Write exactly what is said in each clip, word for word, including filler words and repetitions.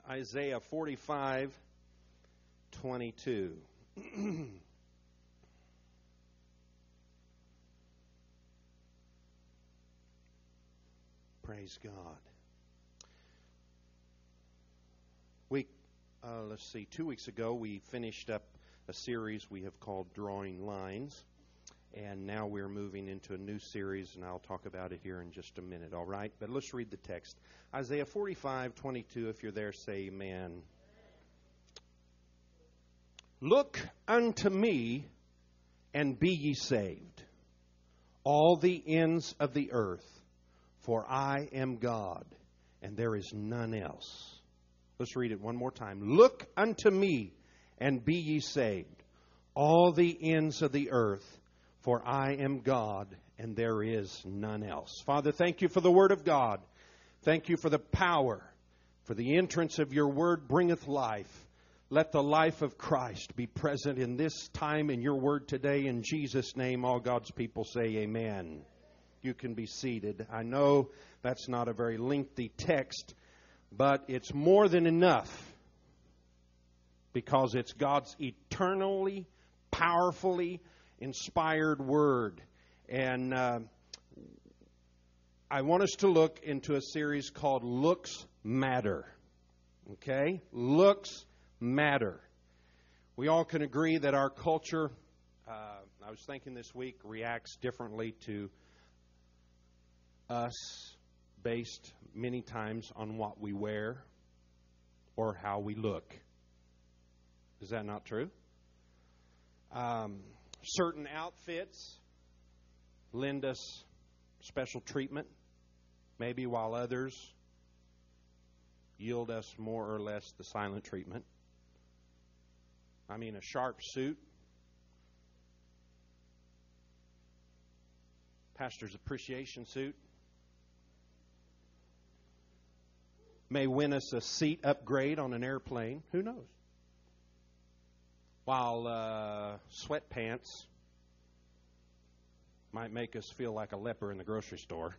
Isaiah forty-five twenty-two. Praise God. We, uh, let's see, two weeks ago we finished up a series we have called Drawing Lines. And now we're moving into a new series, and I'll talk about it here in just a minute, all right? But let's read the text. Isaiah forty-five twenty-two, if you're there, say amen. Look unto me, and be ye saved, all the ends of the earth, for I am God, and there is none else. Let's read it one more time. Look unto me, and be ye saved, all the ends of the earth, for I am God, and there is none else. Father, thank you for the Word of God. Thank you for the power, for the entrance of your Word bringeth life. Let the life of Christ be present in this time in your Word today. In Jesus' name, all God's people say amen. You can be seated. I know that's not a very lengthy text, but it's more than enough because it's God's eternally, powerfully inspired word. And uh, I want us to look into a series called Looks Matter. Okay? Looks matter. We all can agree that our culture, uh, I was thinking this week, reacts differently to us based many times on what we wear or how we look. Is that not true? Um... Certain outfits lend us special treatment, maybe while others yield us more or less the silent treatment. I mean, a sharp suit, pastor's appreciation suit, may win us a seat upgrade on an airplane. Who knows? While uh, sweatpants might make us feel like a leper in the grocery store.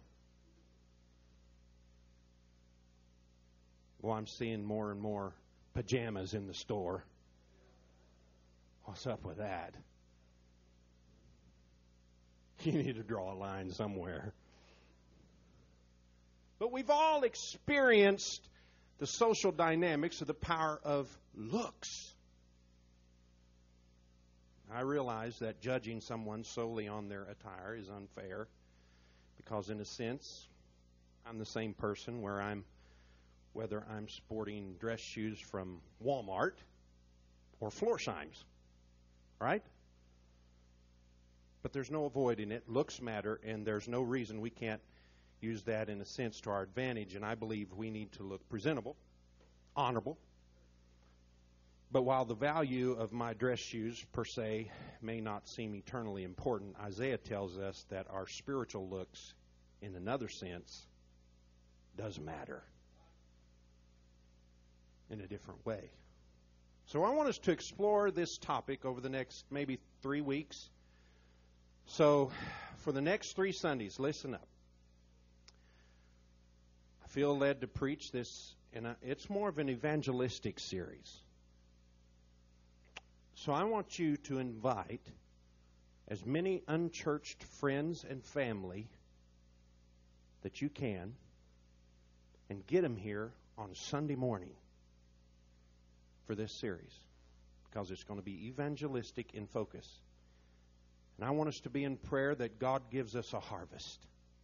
Well, I'm seeing more and more pajamas in the store. What's up with that? You need to draw a line somewhere. But we've all experienced the social dynamics of the power of looks. I realize that judging someone solely on their attire is unfair because, in a sense, I'm the same person where I'm, whether I'm sporting dress shoes from Walmart or Florsheim's, right? But there's no avoiding it. Looks matter, and there's no reason we can't use that, in a sense, to our advantage. And I believe we need to look presentable, honorable. But while the value of my dress shoes, per se, may not seem eternally important, Isaiah tells us that our spiritual looks, in another sense, does matter in a different way. So I want us to explore this topic over the next maybe three weeks. So for the next three Sundays, listen up. I feel led to preach this, and it's more of an evangelistic series. So I want you to invite as many unchurched friends and family that you can and get them here on Sunday morning for this series because it's going to be evangelistic in focus. And I want us to be in prayer that God gives us a harvest.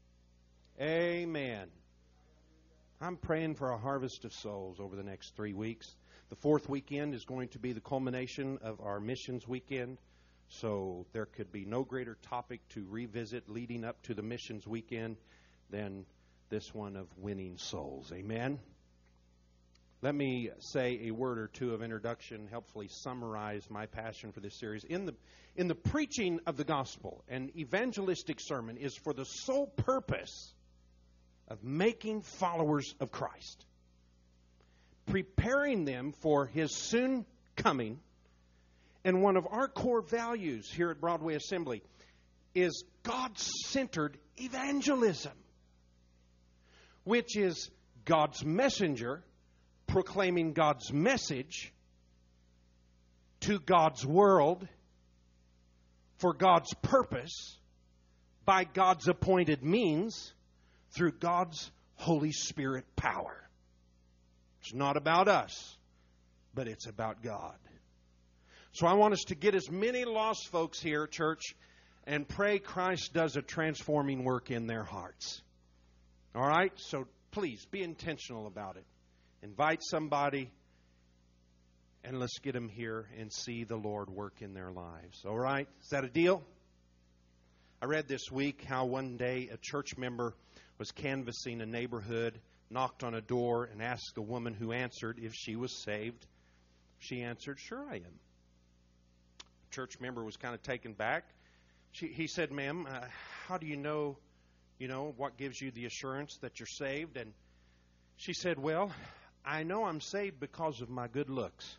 Amen. I'm praying for a harvest of souls over the next three weeks. The fourth weekend is going to be the culmination of our missions weekend. So there could be no greater topic to revisit leading up to the missions weekend than this one of winning souls. Amen? Let me say a word or two of introduction, helpfully summarize my passion for this series. In the, in the preaching of the gospel, an evangelistic sermon is for the sole purpose of making followers of Christ, preparing them for His soon coming. And one of our core values here at Broadway Assembly is God-centered evangelism, which is God's messenger proclaiming God's message to God's world for God's purpose by God's appointed means through God's Holy Spirit power. It's not about us, but it's about God. So I want us to get as many lost folks here, church, and pray Christ does a transforming work in their hearts. All right? So please be intentional about it. Invite somebody, and let's get them here and see the Lord work in their lives. All right? Is that a deal? I read this week how one day a church member was canvassing a neighborhood, knocked on a door, and asked the woman who answered if she was saved. She answered, "Sure I am." The church member was kind of taken back. She, he said, "Ma'am, uh, how do you know, you know, what gives you the assurance that you're saved?" And she said, "Well, I know I'm saved because of my good looks."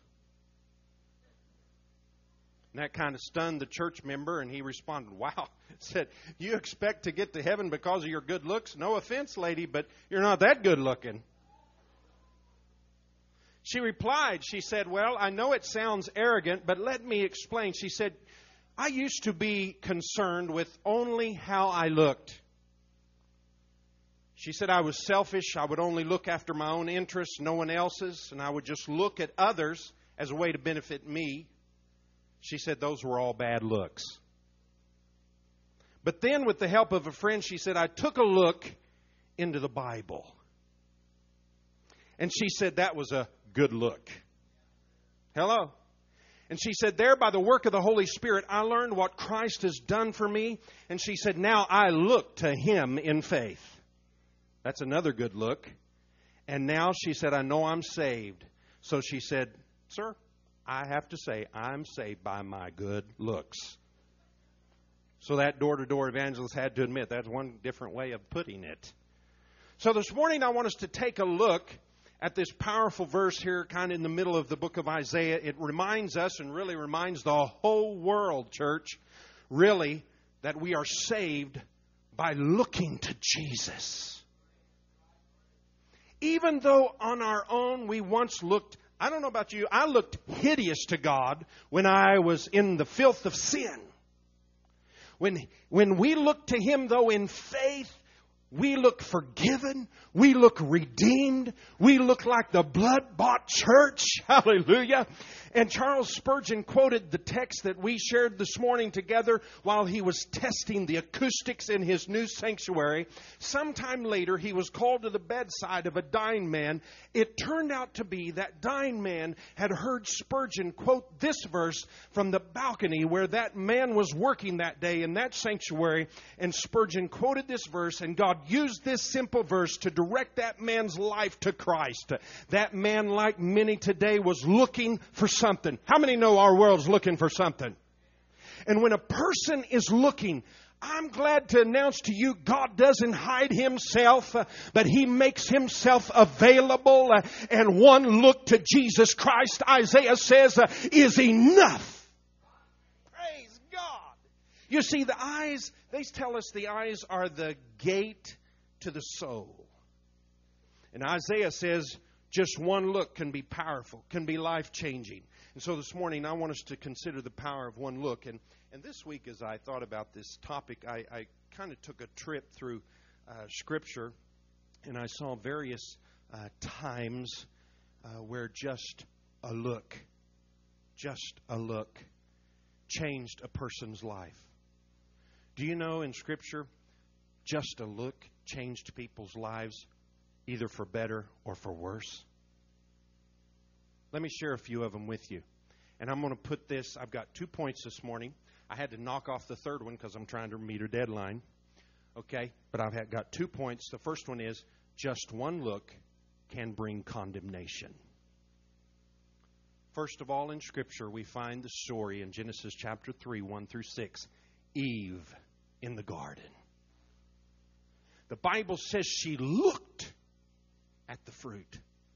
And that kind of stunned the church member, and he responded, "Wow," said, "You expect to get to heaven because of your good looks? No offense, lady, but you're not that good looking." She replied, she said, "Well, I know it sounds arrogant, but let me explain." She said, "I used to be concerned with only how I looked." She said, "I was selfish. I would only look after my own interests, no one else's, and I would just look at others as a way to benefit me." She said those were all bad looks. But then, with the help of a friend, she said, "I took a look into the Bible." And she said that was a good look. Hello? And she said, there, by the work of the Holy Spirit, I learned what Christ has done for me. And she said, now I look to Him in faith. That's another good look. And now she said, I know I'm saved. So she said, sir, I have to say, I'm saved by my good looks. So that door-to-door evangelist had to admit that's one different way of putting it. So this morning I want us to take a look at this powerful verse here, kind of in the middle of the book of Isaiah. It reminds us, and really reminds the whole world, church, really, that we are saved by looking to Jesus. Even though on our own we once looked, I don't know about you, I looked hideous to God when I was in the filth of sin. When, when we look to Him, though, in faith, we look forgiven. We look redeemed. We look like the blood-bought church. Hallelujah. And Charles Spurgeon quoted the text that we shared this morning together while he was testing the acoustics in his new sanctuary. Sometime later, he was called to the bedside of a dying man. It turned out to be that dying man had heard Spurgeon quote this verse from the balcony where that man was working that day in that sanctuary. And Spurgeon quoted this verse, and God used this simple verse to direct that man's life to Christ. That man, like many today, was looking for something. How many know our world's looking for something? And when a person is looking, I'm glad to announce to you, God doesn't hide Himself, but He makes Himself available. And one look to Jesus Christ, Isaiah says, is enough. Praise God. You see, the eyes, they tell us the eyes are the gate to the soul. And Isaiah says just one look can be powerful, can be life-changing. And so this morning I want us to consider the power of one look. And, and this week as I thought about this topic, I, I kind of took a trip through uh, Scripture, and I saw various uh, times uh, where just a look, just a look, changed a person's life. Do you know in Scripture, just a look changed people's lives, either for better or for worse? Let me share a few of them with you. And I'm going to put this, I've got two points this morning. I had to knock off the third one because I'm trying to meet a deadline. Okay? But I've had, got two points. The first one is, just one look can bring condemnation. First of all, in Scripture, we find the story in Genesis chapter three, one through six. Eve in the garden. The Bible says she looked at the fruit.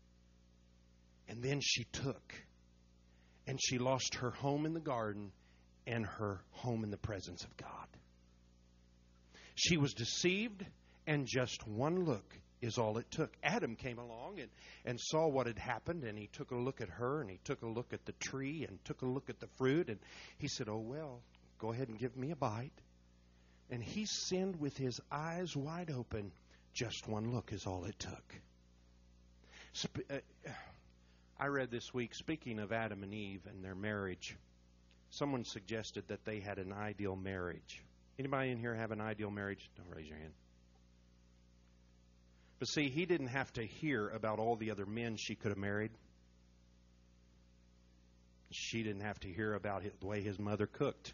And then she took. And she lost her home in the garden and her home in the presence of God. She was deceived, and just one look is all it took. Adam came along and, and saw what had happened, and he took a look at her, and he took a look at the tree, and took a look at the fruit, and he said, oh, well, go ahead and give me a bite. And he sinned with his eyes wide open. Just one look is all it took. Sp- uh, I read this week, speaking of Adam and Eve and their marriage, someone suggested that they had an ideal marriage. Anybody in here have an ideal marriage? Don't raise your hand. But see, he didn't have to hear about all the other men she could have married. She didn't have to hear about the way his mother cooked.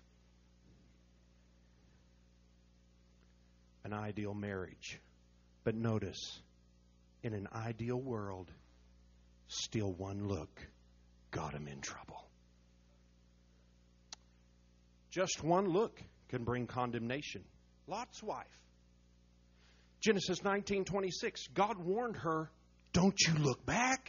An ideal marriage. But notice, in an ideal world, still one look got him in trouble. Just one look can bring condemnation. Lot's wife. Genesis nineteen twenty-six. God warned her, don't you look back.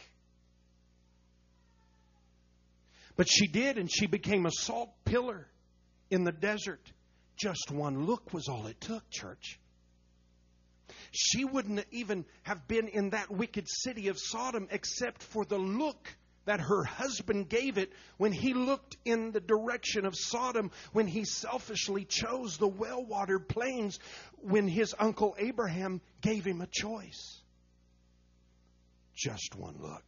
But she did, and she became a salt pillar in the desert. Just one look was all it took, church. She wouldn't even have been in that wicked city of Sodom except for the look that her husband gave it when he looked in the direction of Sodom, when he selfishly chose the well-watered plains, when his uncle Abraham gave him a choice. Just one look.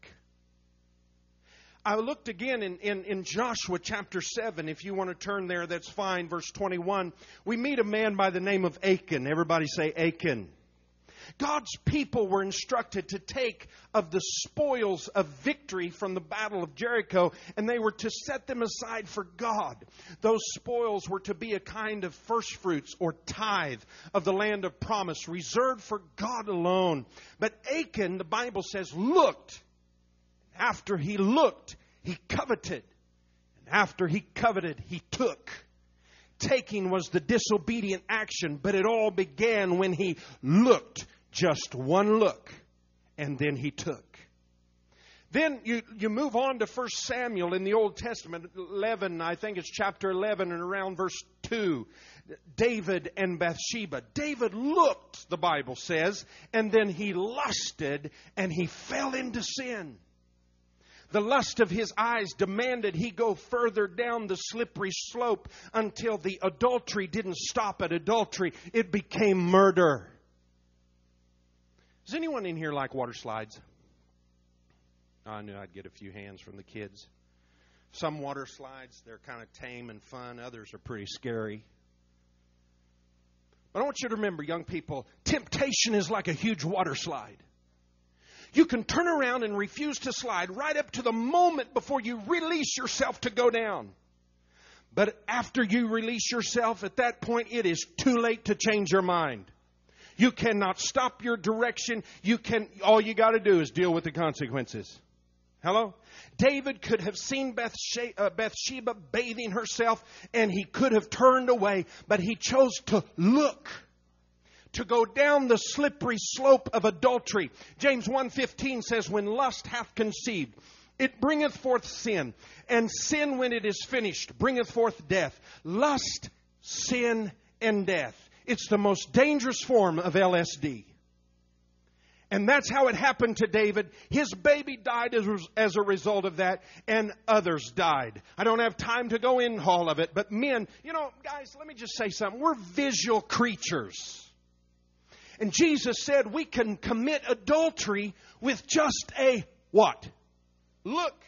I looked again in, in, in Joshua chapter seven. If you want to turn there, that's fine. Verse twenty-one. We meet a man by the name of Achan. Everybody say Achan. God's people were instructed to take of the spoils of victory from the battle of Jericho, and they were to set them aside for God. Those spoils were to be a kind of first fruits or tithe of the land of promise, reserved for God alone. But Achan, the Bible says, looked. After he looked, he coveted. And after he coveted, he took. Taking was the disobedient action, but it all began when he looked. Just one look, and then he took. Then you, you move on to First Samuel in the Old Testament, eleven, I think it's chapter eleven, and around verse two. David and Bathsheba. David looked, the Bible says, and then he lusted, and he fell into sin. The lust of his eyes demanded he go further down the slippery slope until the adultery didn't stop at adultery. It became murder. Does anyone in here like water slides? I knew I'd get a few hands from the kids. Some water slides, they're kind of tame and fun. Others are pretty scary. But I want you to remember, young people, temptation is like a huge water slide. You can turn around and refuse to slide right up to the moment before you release yourself to go down. But after you release yourself, at that point, it is too late to change your mind. You cannot stop your direction. You can. All you got to do is deal with the consequences. Hello? David could have seen Bathsheba bathing herself, and he could have turned away, but he chose to look. To go down the slippery slope of adultery. James one fifteen says, when lust hath conceived, it bringeth forth sin. And sin, when it is finished, bringeth forth death. Lust, sin, and death. It's the most dangerous form of L S D. And that's how it happened to David. His baby died as, as a result of that, and others died. I don't have time to go in all of it, but men, you know, guys, let me just say something. We're visual creatures. And Jesus said we can commit adultery with just a what? Look.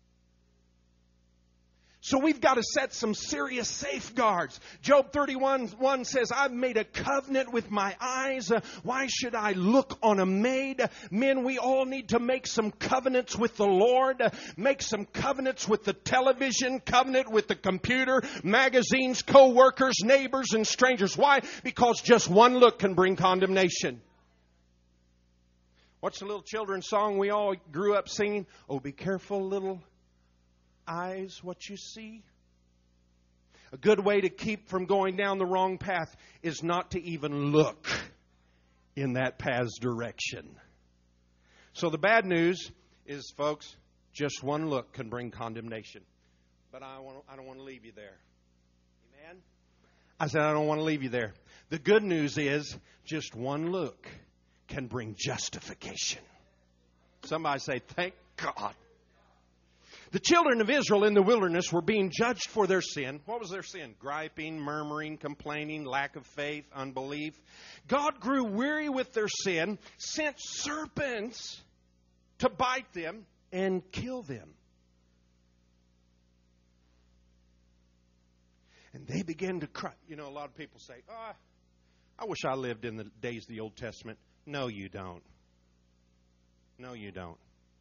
So we've got to set some serious safeguards. Job thirty-one one says, I've made a covenant with my eyes. Uh, why should I look on a maid? Men, we all need to make some covenants with the Lord. Uh, make some covenants with the television, covenant with the computer, magazines, co-workers, neighbors, and strangers. Why? Because just one look can bring condemnation. What's the little children's song we all grew up singing? Oh, be careful, little eyes, what you see. A good way to keep from going down the wrong path is not to even look in that path's direction. So the bad news is, folks, just one look can bring condemnation. But I, want, I don't want to leave you there. Amen? I said I don't want to leave you there. The good news is just one look can bring justification. Somebody say, thank God. The children of Israel in the wilderness were being judged for their sin. What was their sin? Griping, murmuring, complaining, lack of faith, unbelief. God grew weary with their sin, sent serpents to bite them and kill them. And they began to cry. You know, a lot of people say, oh, I wish I lived in the days of the Old Testament. No, you don't. No, you don't.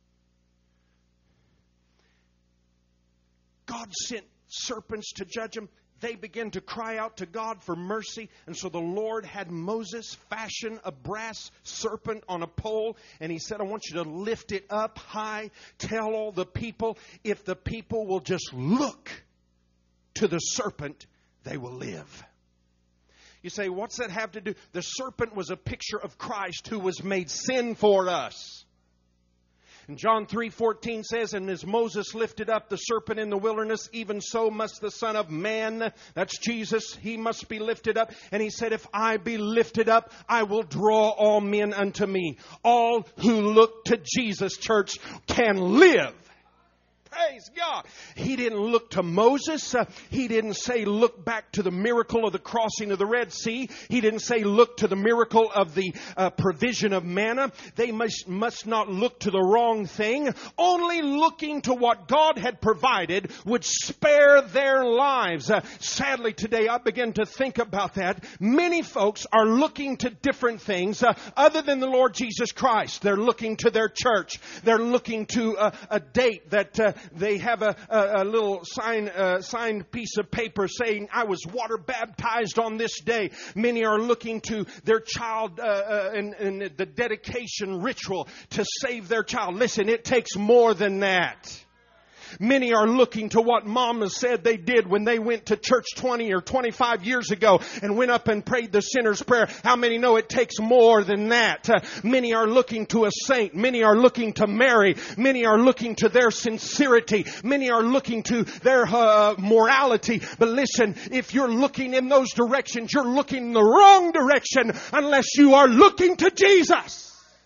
God sent serpents to judge them. They began to cry out to God for mercy. And so the Lord had Moses fashion a brass serpent on a pole. And he said, I want you to lift it up high. Tell all the people, if the people will just look to the serpent, they will live. You say, what's that have to do? The serpent was a picture of Christ who was made sin for us. And John three fourteen says, and as Moses lifted up the serpent in the wilderness, even so must the Son of Man, that's Jesus, he must be lifted up. And he said, if I be lifted up, I will draw all men unto me. All who look to Jesus, church, can live. Praise God. He didn't look to Moses. Uh, he didn't say look back to the miracle of the crossing of the Red Sea. He didn't say look to the miracle of the uh, provision of manna. They must, must not look to the wrong thing. Only looking to what God had provided would spare their lives. Uh, sadly today I begin to think about that. Many folks are looking to different things uh, other than the Lord Jesus Christ. They're looking to their church. They're looking to uh, a date that uh, they have a, a, a little sign, uh, signed piece of paper saying, I was water baptized on this day. Many are looking to their child uh, uh, and, and the dedication ritual to save their child. Listen, it takes more than that. Many are looking to what Mama said they did when they went to church twenty or twenty-five years ago and went up and prayed the sinner's prayer. How many know it takes more than that? Uh, many are looking to a saint. Many are looking to Mary. Many are looking to their sincerity. Many are looking to their uh, morality. But listen, if you're looking in those directions, you're looking in the wrong direction unless you are looking to Jesus.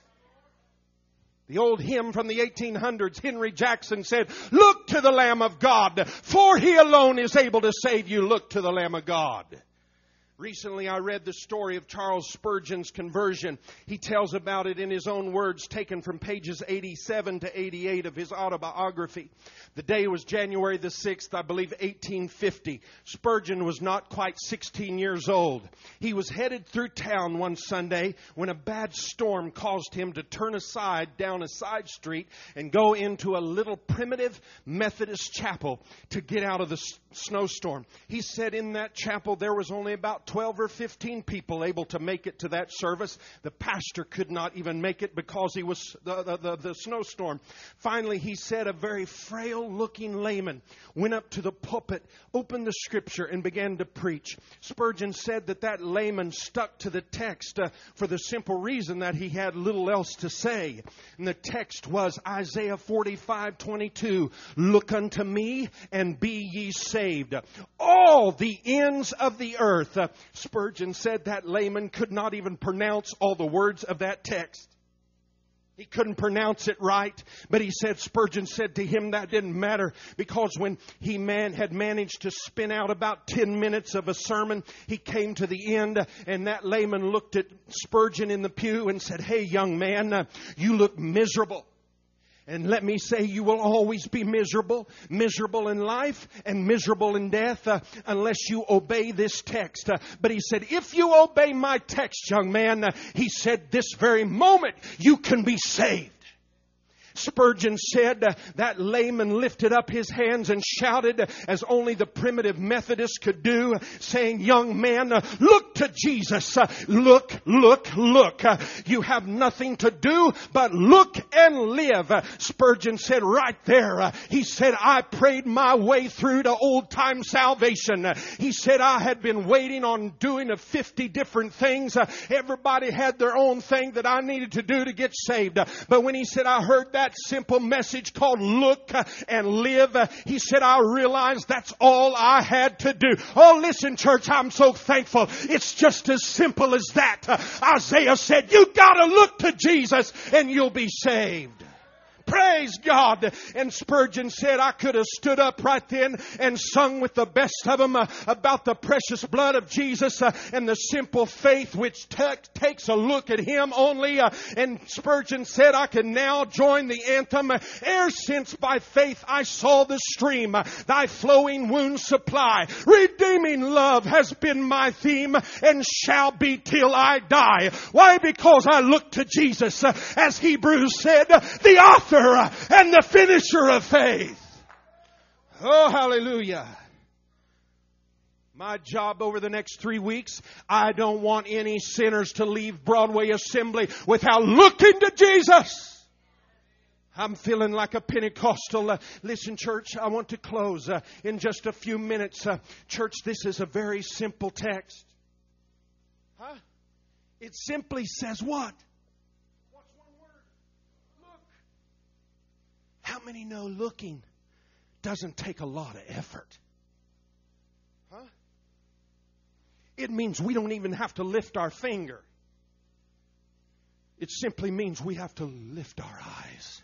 The old hymn from the eighteen hundreds, Henry Jackson said, look to the Lamb of God, for He alone is able to save you. Look to the Lamb of God. Recently, I read the story of Charles Spurgeon's conversion. He tells about it in his own words, taken from pages eighty-seven to eighty-eight of his autobiography. The day was January the sixth, I believe, eighteen fifty. Spurgeon was not quite sixteen years old. He was headed through town one Sunday when a bad storm caused him to turn aside down a side street and go into a little primitive Methodist chapel to get out of the snowstorm. He said in that chapel there was only about twelve or fifteen people able to make it to that service. The pastor could not even make it because he was the, the, the, the snowstorm. Finally, he said a very frail looking layman went up to the pulpit, opened the scripture and began to preach. Spurgeon said that that layman stuck to the text uh, for the simple reason that he had little else to say. And the text was Isaiah forty-five twenty-two. Look unto me and be ye saved, all the ends of the earth. Uh, Spurgeon said that layman could not even pronounce all the words of that text. He couldn't pronounce it right, but he said, Spurgeon said to him that didn't matter, because when he man had managed to spin out about ten minutes of a sermon, he came to the end, and that layman looked at Spurgeon in the pew and said, hey, young man, uh, you look miserable. And let me say, you will always be miserable, miserable in life and miserable in death uh, unless you obey this text. Uh, but he said, if you obey my text, young man, uh, he said, this very moment you can be saved. Spurgeon said uh, that layman lifted up his hands and shouted uh, as only the primitive Methodists could do, uh, saying, young man, uh, look to Jesus. Uh, look, look, look. Uh, you have nothing to do but look and live. Uh, Spurgeon said right there, uh, he said, I prayed my way through to old time salvation. Uh, he said, I had been waiting on doing of fifty different things. Uh, everybody had their own thing that I needed to do to get saved. Uh, but when he said, I heard that simple message called Look and Live. He said, I realized that's all I had to do. Oh, listen, church, I'm so thankful. It's just as simple as that. Isaiah said, you gotta look to Jesus and you'll be saved. Praise God. And Spurgeon said, I could have stood up right then and sung with the best of them uh, about the precious blood of Jesus uh, and the simple faith which te- takes a look at Him only. Uh, and Spurgeon said, I can now join the anthem. Uh, Ere since by faith I saw the stream, uh, thy flowing wounds supply. Redeeming love has been my theme and shall be till I die. Why? Because I look to Jesus, uh, as Hebrews said, the author and the finisher of faith. Oh, hallelujah. My job over the next three weeks, I don't want any sinners to leave Broadway Assembly without looking to Jesus. I'm feeling like a Pentecostal. Uh, listen, church, I want to close uh, in just a few minutes. Uh, church, this is a very simple text. Huh? It simply says what? How many know looking doesn't take a lot of effort? Huh? It means we don't even have to lift our finger. It simply means we have to lift our eyes.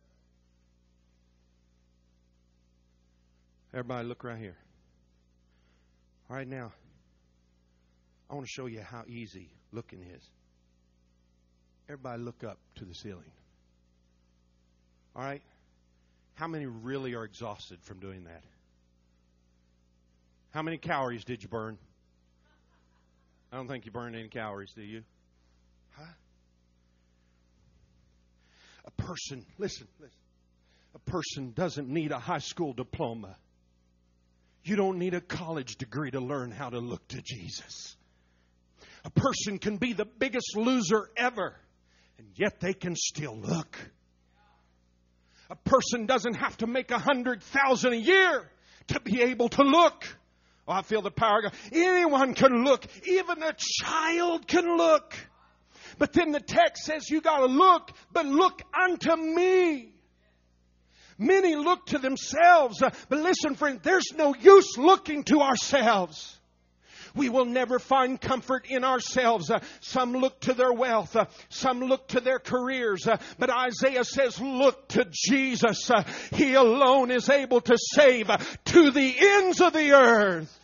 Everybody look right here. All right, now, I want to show you how easy looking is. Everybody look up to the ceiling. All right? How many really are exhausted from doing that? How many calories did you burn? I don't think you burned any calories, do you? Huh? A person, listen, listen. A person doesn't need a high school diploma. You don't need a college degree to learn how to look to Jesus. A person can be the biggest loser ever, and yet they can still look. A person doesn't have to make a hundred thousand a year to be able to look. Oh, I feel the power of God. Anyone can look. Even a child can look. But then the text says you got to look, but look unto me. Many look to themselves. But listen, friend, there's no use looking to ourselves. We will never find comfort in ourselves. Uh, some look to their wealth. Uh, some look to their careers. Uh, but Isaiah says, look to Jesus. Uh, he alone is able to save uh, to the ends of the earth.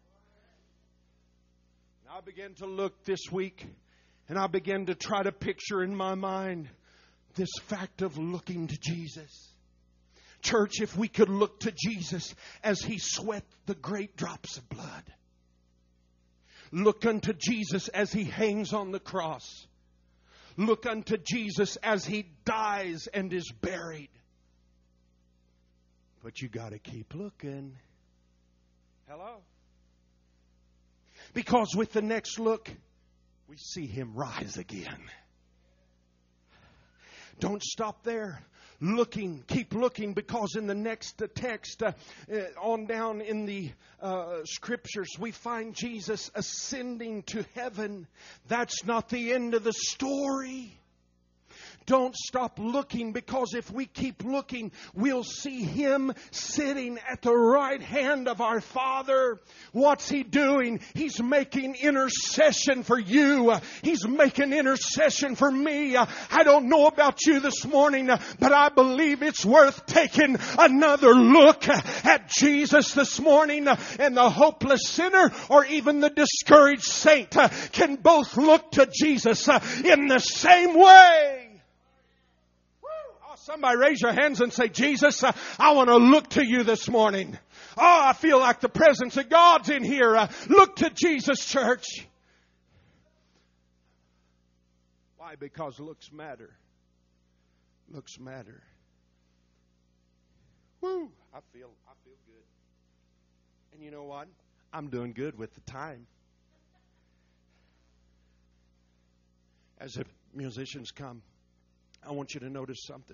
And I began to look this week, and I began to try to picture in my mind this fact of looking to Jesus. Church, if we could look to Jesus as He sweat the great drops of blood. Look unto Jesus as He hangs on the cross. Look unto Jesus as He dies and is buried. But you got to keep looking. Hello? Because with the next look, we see Him rise again. Don't stop there. Looking, keep looking, because in the next text, uh, on down in the uh, scriptures, we find Jesus ascending to heaven. That's not the end of the story. Don't stop looking, because if we keep looking, we'll see Him sitting at the right hand of our Father. What's He doing? He's making intercession for you. He's making intercession for me. I don't know about you this morning, but I believe it's worth taking another look at Jesus this morning. And the hopeless sinner or even the discouraged saint can both look to Jesus in the same way. Somebody raise your hands and say, Jesus, uh, I want to look to you this morning. Oh, I feel like the presence of God's in here. Uh, look to Jesus, church. Why? Because looks matter. Looks matter. Woo! I feel, I feel good. And you know what? I'm doing good with the time. As the musicians come, I want you to notice something.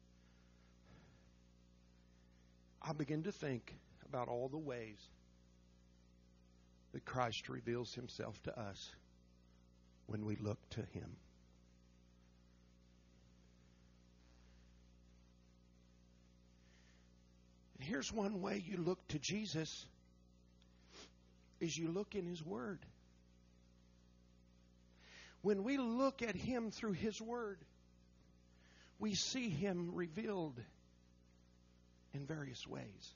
I begin to think about all the ways that Christ reveals Himself to us when we look to Him. Here's one way you look to Jesus, is you look in His Word. When we look at Him through His Word, we see Him revealed in various ways.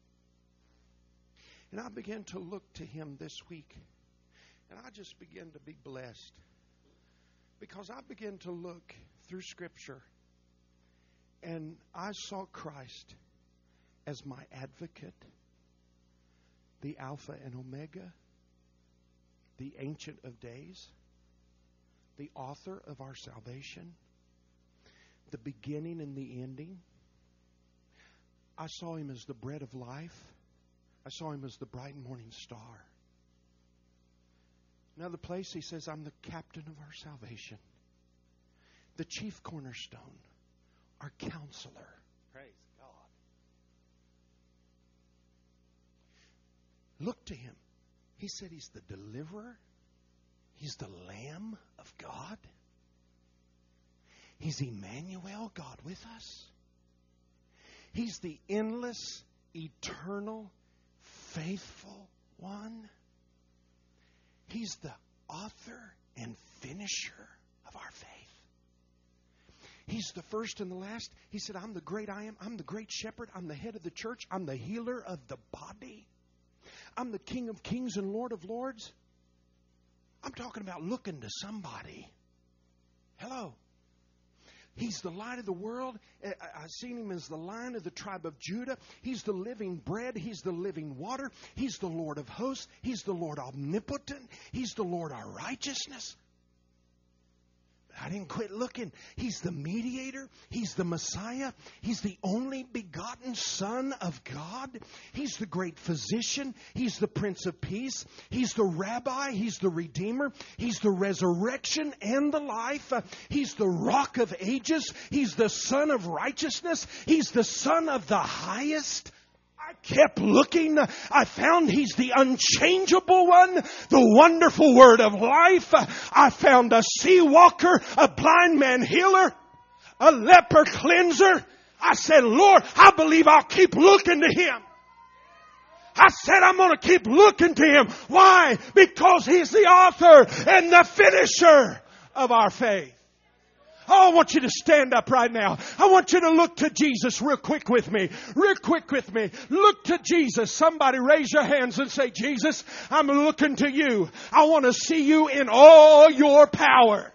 And I began to look to Him this week, and I just began to be blessed because I began to look through Scripture, and I saw Christ as my advocate, the Alpha and Omega, the Ancient of Days, the author of our salvation, the beginning and the ending. I saw Him as the bread of life. I saw Him as the bright morning star. Another place He says, I'm the captain of our salvation, the chief cornerstone, our counselor. Praise God. Look to Him. He said He's the deliverer. He's the Lamb of God. He's Emmanuel, God with us. He's the endless, eternal, faithful one. He's the author and finisher of our faith. He's the first and the last. He said, I'm the great I am. I'm the great shepherd. I'm the head of the church. I'm the healer of the body. I'm the King of kings and Lord of lords. I'm talking about looking to somebody. Hello. He's the light of the world. I've seen Him as the Lion of the tribe of Judah. He's the living bread. He's the living water. He's the Lord of hosts. He's the Lord omnipotent. He's the Lord our righteousness. I didn't quit looking. He's the mediator. He's the Messiah. He's the only begotten Son of God. He's the great physician. He's the Prince of Peace. He's the Rabbi. He's the Redeemer. He's the resurrection and the life. He's the Rock of Ages. He's the Son of righteousness. He's the Son of the highest. I kept looking. I found He's the unchangeable one, the wonderful Word of life. I found a sea walker, a blind man healer, a leper cleanser. I said, Lord, I believe I'll keep looking to Him. I said, I'm going to keep looking to Him. Why? Because He's the author and the finisher of our faith. Oh, I want you to stand up right now. I want you to look to Jesus real quick with me. Real quick with me. Look to Jesus. Somebody raise your hands and say, Jesus, I'm looking to You. I want to see You in all Your power.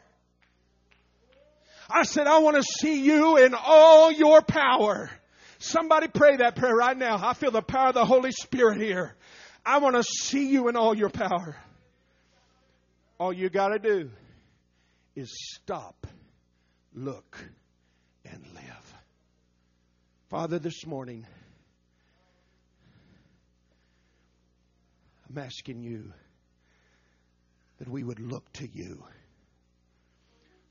I said, I want to see You in all Your power. Somebody pray that prayer right now. I feel the power of the Holy Spirit here. I want to see You in all Your power. All you got to do is stop, look, and live. Father, this morning, I'm asking You that we would look to You.